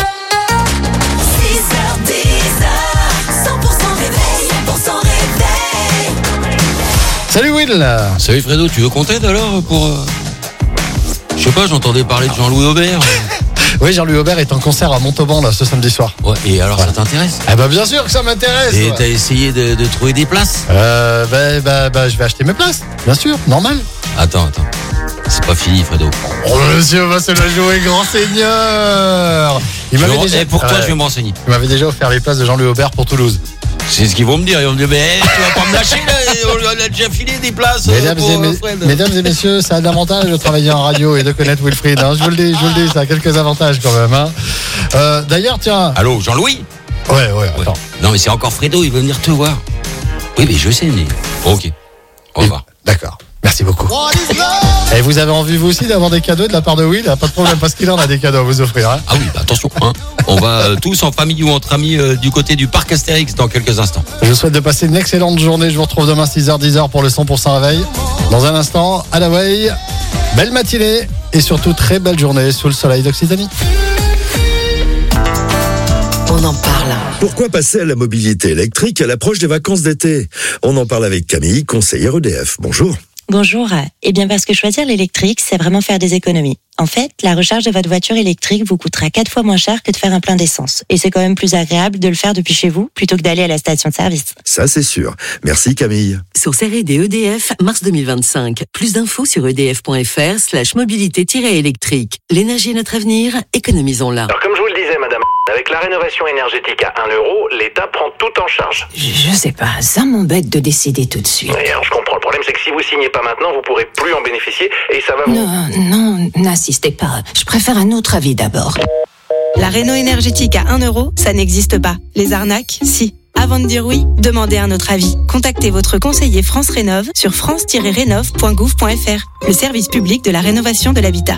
réveil, 100% réveil. Salut Will. Salut Fredo, tu veux qu'on t'aide alors pour... Je sais pas, j'entendais parler de Jean-Louis Aubert. Oui, Jean-Louis Aubert est en concert à Montauban là, ce samedi soir. Ouais, et alors ça t'intéresse? Eh ben bien sûr que ça m'intéresse. Et t'as essayé de trouver des places? Je vais acheter mes places, bien sûr, normal. Attends. C'est pas fini, Fredo. Oh monsieur, va se la jouer, grand seigneur. Et pour toi, je vais me renseigner. Il m'avait déjà offert les places de Jean-Louis Aubert pour Toulouse. C'est ce qu'ils vont me dire. Ils vont me dire, mais tu vas pas me lâcher là, on a déjà filé des places. Mesdames et messieurs, ça a de l'avantage de travailler en radio et de connaître Wilfried. Hein. Je vous le dis, ça a quelques avantages quand même. Hein. D'ailleurs, tiens. Allô, Jean-Louis? Ouais, attends. Non, mais c'est encore Fredo, il veut venir te voir. Oui, mais je sais, mais... Ok, au revoir. D'accord, merci beaucoup. Et vous avez envie, vous aussi, d'avoir des cadeaux de la part de Will? Pas de problème, parce qu'il en a des cadeaux à vous offrir. Hein. Ah oui, bah attention, hein. On va tous en famille ou entre amis du côté du parc Astérix dans quelques instants. Je vous souhaite de passer une excellente journée. Je vous retrouve demain 6h, 10h pour le 100% réveil. Dans un instant, à la way, belle matinée et surtout très belle journée sous le soleil d'Occitanie. On en parle. Pourquoi passer à la mobilité électrique à l'approche des vacances d'été? On en parle avec Camille, conseillère EDF. Bonjour. Bonjour. Eh bien, parce que choisir l'électrique, c'est vraiment faire des économies. En fait, la recharge de votre voiture électrique vous coûtera 4 fois moins cher que de faire un plein d'essence. Et c'est quand même plus agréable de le faire depuis chez vous plutôt que d'aller à la station de service. Ça, c'est sûr. Merci Camille. Source R&D EDF, mars 2025. Plus d'infos sur edf.fr/mobilité-électrique. L'énergie est notre avenir, économisons-la. Alors, comme je vous le disais, madame, avec la rénovation énergétique à 1 euro, l'État prend tout en charge. Je sais pas, ça m'embête de décider tout de suite. Oui, alors je comprends. Le problème, c'est que si vous signez pas maintenant, vous pourrez plus en bénéficier et ça va vous... Non, n'insistez pas. Je préfère un autre avis d'abord. La réno énergétique à 1 euro, ça n'existe pas. Les arnaques, si. Avant de dire oui, demandez un autre avis. Contactez votre conseiller France Rénov sur france-rénov.gouv.fr, le service public de la rénovation de l'habitat.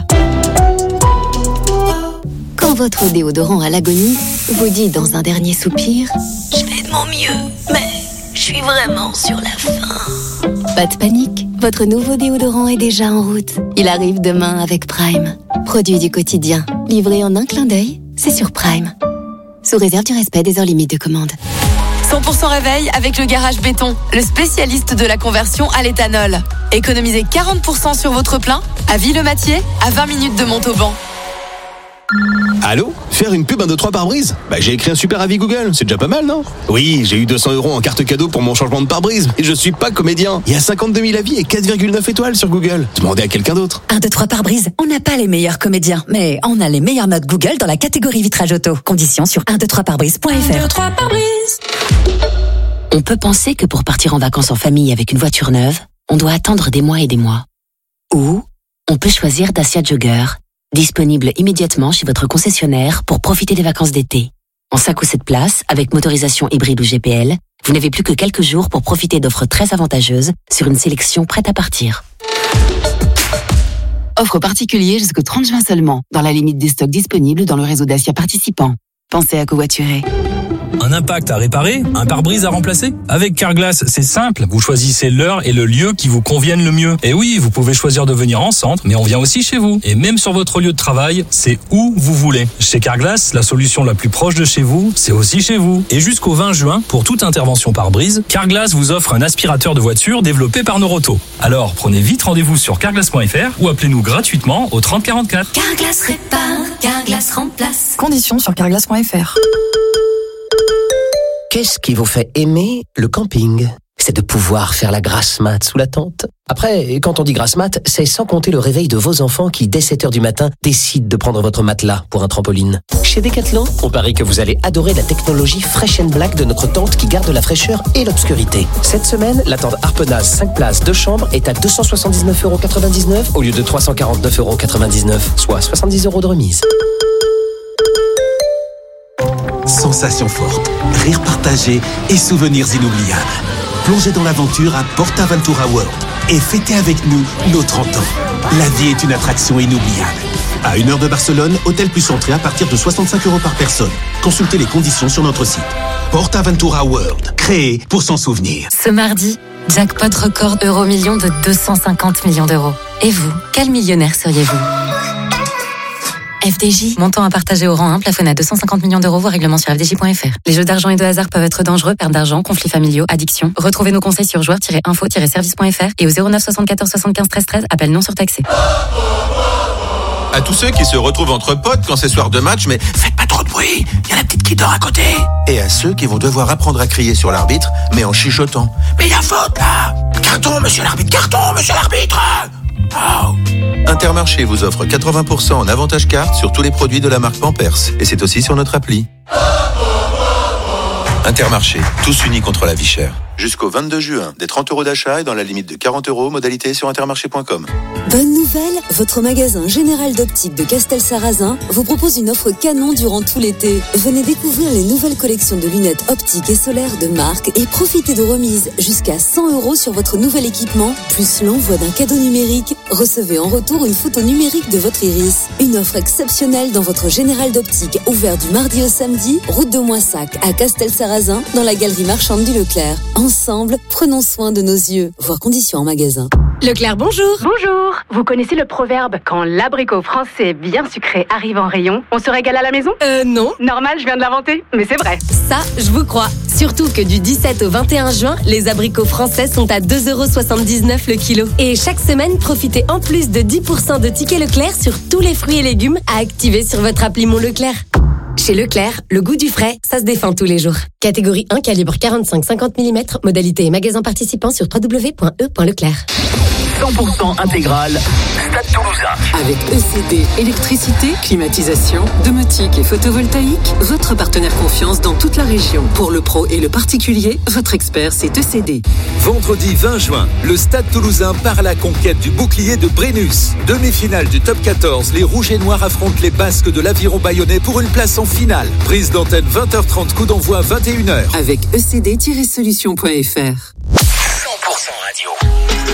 Quand votre déodorant à l'agonie vous dit dans un dernier soupir « Je fais de mon mieux, mais je suis vraiment sur la fin ». Pas de panique, votre nouveau déodorant est déjà en route. Il arrive demain avec Prime. Produit du quotidien, livré en un clin d'œil, c'est sur Prime. Sous réserve du respect des heures limites de commande. 100% réveil avec le garage béton, le spécialiste de la conversion à l'éthanol. Économisez 40% sur votre plein à Ville-Mathieu, à 20 minutes de Montauban. Allô ? Faire une pub 1, 2, 3 pare-brise ? J'ai écrit un super avis Google, c'est déjà pas mal, non ? Oui, j'ai eu 200 € en carte cadeau pour mon changement de pare-brise, mais je suis pas comédien. Il y a 52 000 avis et 4,9 étoiles sur Google. Demandez à quelqu'un d'autre. 1, 2, 3 pare-brise, on n'a pas les meilleurs comédiens, mais on a les meilleures notes Google dans la catégorie vitrage auto. Conditions sur 123pare-brise.fr. 1, 2, 3 pare-brise. On peut penser que pour partir en vacances en famille avec une voiture neuve, on doit attendre des mois et des mois. Ou on peut choisir Dacia Jogger, disponible immédiatement chez votre concessionnaire pour profiter des vacances d'été. En 5 ou 7 places, avec motorisation hybride ou GPL, vous n'avez plus que quelques jours pour profiter d'offres très avantageuses sur une sélection prête à partir. Offre particulier jusqu'au 30 juin seulement, dans la limite des stocks disponibles dans le réseau Dacia participant. Pensez à covoiturer. Un impact à réparer, un pare-brise à remplacer. Avec Carglass, c'est simple. Vous choisissez l'heure et le lieu qui vous conviennent le mieux. Et oui, vous pouvez choisir de venir en centre, mais on vient aussi chez vous. Et même sur votre lieu de travail, c'est où vous voulez. Chez Carglass, la solution la plus proche de chez vous, c'est aussi chez vous. Et jusqu'au 20 juin, pour toute intervention pare-brise, Carglass vous offre un aspirateur de voiture développé par Noroto. Alors, prenez vite rendez-vous sur carglass.fr ou appelez-nous gratuitement au 30 44. Carglass répare, Carglass remplace. Conditions sur carglass.fr. Qu'est-ce qui vous fait aimer le camping ? C'est de pouvoir faire la grasse mat sous la tente. Après, quand on dit grasse mat, c'est sans compter le réveil de vos enfants qui, dès 7h du matin, décident de prendre votre matelas pour un trampoline. Chez Decathlon, on parie que vous allez adorer la technologie Fresh & Black de notre tente qui garde la fraîcheur et l'obscurité. Cette semaine, la tente Harpenaz 5 places 2 chambres est à 279,99 € au lieu de 349,99 €, soit 70 € de remise. Sensations fortes, rires partagés et souvenirs inoubliables. Plongez dans l'aventure à PortAventura World et fêtez avec nous nos 30 ans. La vie est une attraction inoubliable. À 1 heure de Barcelone, hôtel plus entrée à partir de 65 € par personne. Consultez les conditions sur notre site. PortAventura World, créé pour s'en souvenir. Ce mardi, jackpot record euro-million de 250 millions d'euros. Et vous, quel millionnaire seriez-vous ? FDJ, montant à partager au rang 1, plafonné à 250 millions d'euros, voire règlement sur FDJ.fr. Les jeux d'argent et de hasard peuvent être dangereux, perte d'argent, conflits familiaux, addiction. Retrouvez nos conseils sur joueurs-info-service.fr et au 09 74 75 13 13, appel non surtaxé. À tous ceux qui se retrouvent entre potes quand c'est soir de match, mais faites pas trop de bruit, il y a la petite qui dort à côté. Et à ceux qui vont devoir apprendre à crier sur l'arbitre, mais en chuchotant. Mais il y a faute là ! Carton, monsieur l'arbitre, carton, monsieur l'arbitre ! Oh. Intermarché vous offre 80% en avantage carte sur tous les produits de la marque Pampers. Et c'est aussi sur notre appli. Intermarché, tous unis contre la vie chère. Jusqu'au 22 juin, des 30 € d'achat et dans la limite de 40 €, modalité sur intermarché.com. Bonne nouvelle, votre magasin Général d'Optique de Castel-Sarrazin vous propose une offre canon durant tout l'été. Venez découvrir les nouvelles collections de lunettes optiques et solaires de marque et profitez de remises jusqu'à 100 € sur votre nouvel équipement, plus l'envoi d'un cadeau numérique. Recevez en retour une photo numérique de votre iris. Une offre exceptionnelle dans votre Général d'Optique, ouvert du mardi au samedi, route de Moissac à Castel-Sarrazin, dans la galerie marchande du Leclerc. Ensemble, prenons soin de nos yeux. Voir conditions en magasin. Leclerc, bonjour. Bonjour. Vous connaissez le proverbe « Quand l'abricot français bien sucré arrive en rayon, on se régale à la maison » Non. Normal, je viens de l'inventer, mais c'est vrai. Ça, je vous crois. Surtout que du 17 au 21 juin, les abricots français sont à 2,79 € le kilo. Et chaque semaine, profitez en plus de 10% de tickets Leclerc sur tous les fruits et légumes à activer sur votre appli Mon Leclerc. Chez Leclerc, le goût du frais, ça se défend tous les jours. Catégorie 1, calibre 45-50 mm, modalité et magasin participant sur www.e.leclerc. 100% intégral Stade Toulousain. Avec ECD, électricité, climatisation, domotique et photovoltaïque, votre partenaire confiance dans toute la région. Pour le pro et le particulier, votre expert c'est ECD. Vendredi 20 juin, le Stade Toulousain part à la conquête du bouclier de Brennus. Demi-finale du top 14, les Rouges et Noirs affrontent les Basques de l'Aviron Bayonnais pour une place en finale. Prise d'antenne 20h30, coup d'envoi 21h. Avec ecd-solution.fr. 100% radio.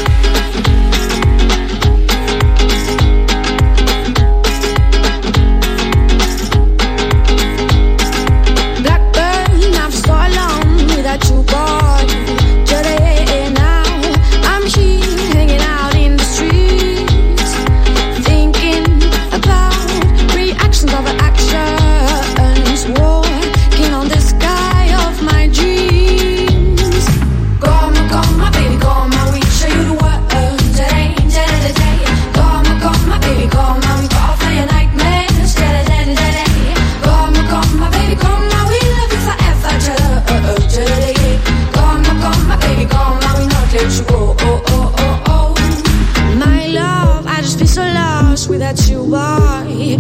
Without you, boy,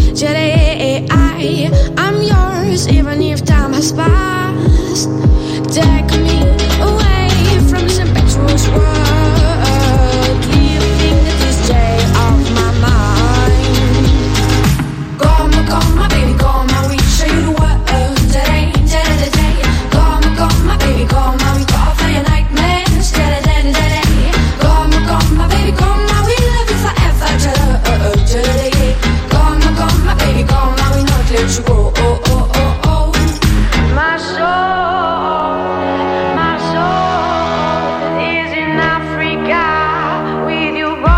I'm yours, even if time has passed. Take me away from this impetuous world, leaving this day off my mind. Come, my baby, come, we show you the world today. Come, my baby, come, we go for your nightmares today. Come, my baby, come, we love you forever. Come, my baby, come, now we not let you go. My soul is in Africa with you, boy.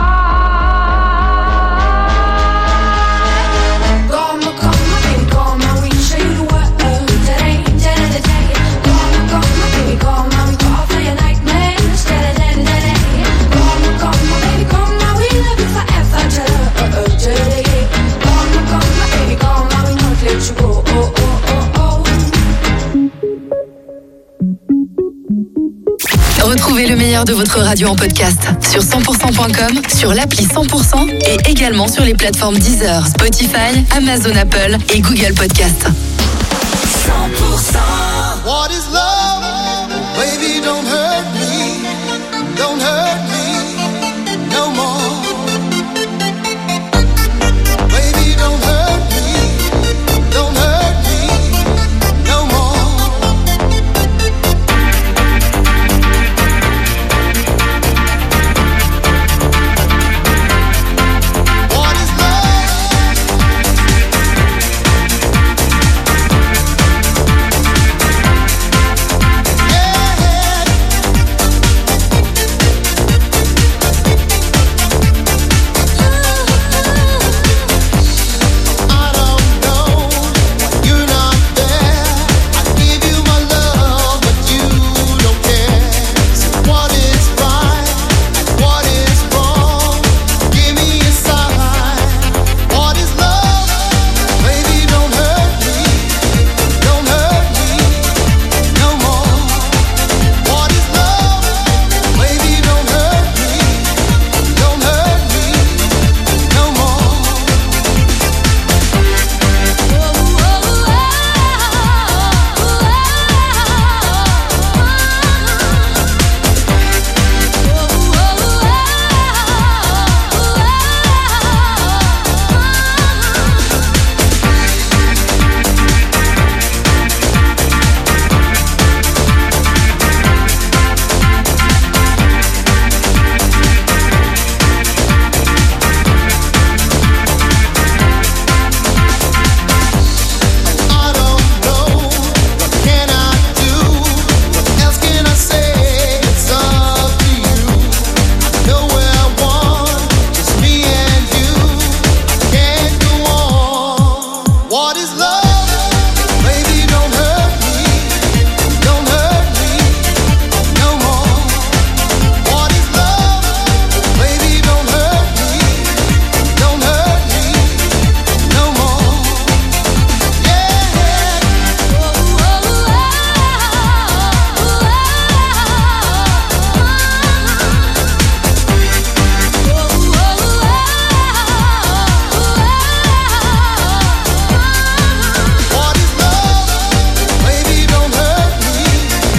Come, my baby, come, now we show you the world today. Come, my baby, come, now we go for your nightmares today. Come, my baby, come, now we love you forever. Retrouvez le meilleur de votre radio en podcast sur 100%.com, sur l'appli 100% et également sur les plateformes Deezer, Spotify, Amazon Apple et Google Podcast. 100%. What is love?